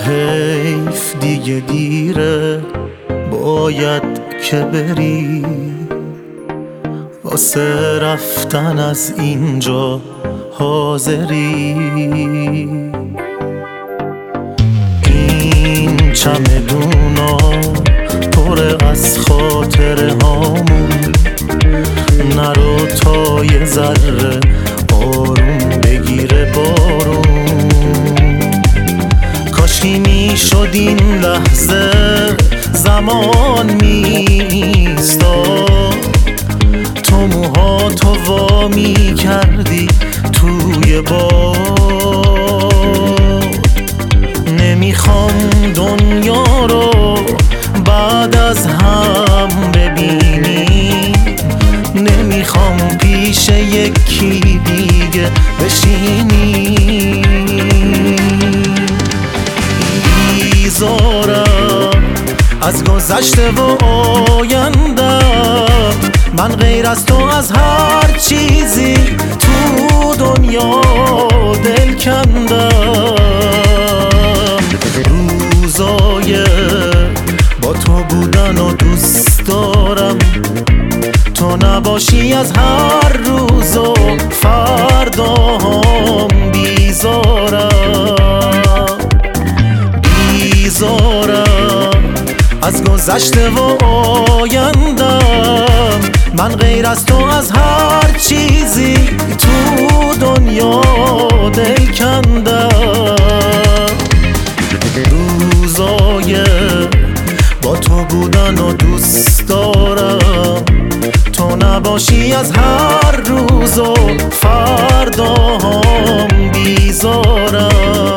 حیف دیگه دیره، باید که بری واسه رفتن از اینجا حاضری. این چمدونا پر از خاطره هامون، نرو تا یه ذره آروم بگیره بارون. کاشکی میشد این لحظه زمان میستاد، تو موهاتو وا میکردی توی باد. نمیخوام دنیا رو بعد از هم ببینیم، نمیخوام پیش یکی دیگه بشینیم. بیزارم از گذشته و آینده، من غیر از تو از هر چیزی تو دنیا دل کندم. روزای با تو بودن و دوست دارم، تو نباشی از هر روز و فردام بیزارم. بیزارم از گذشته و آیندم، من غیر از تو از هر چیزی تو دنیا دل کندم. روزای با تو بودن و دوست دارم، تو نباشی از هر روز و فردام بیزارم.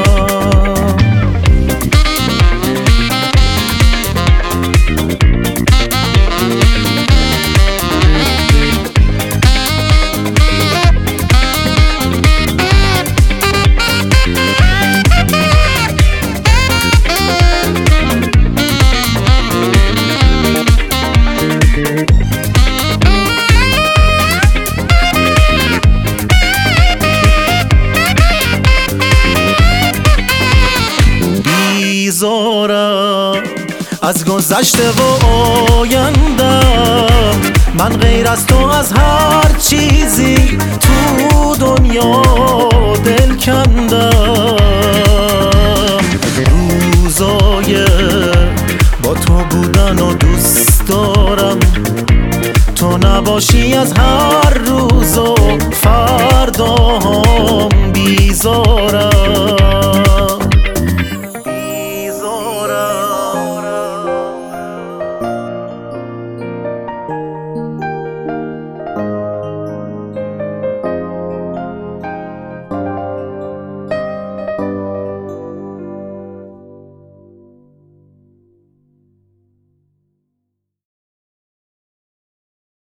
بیزارم از گذشته و آیندم، من غیر از تو از هر چیزی تو دنیا دل کندم. روزای با تو بودن و دوست دارم، تو نباشی از هر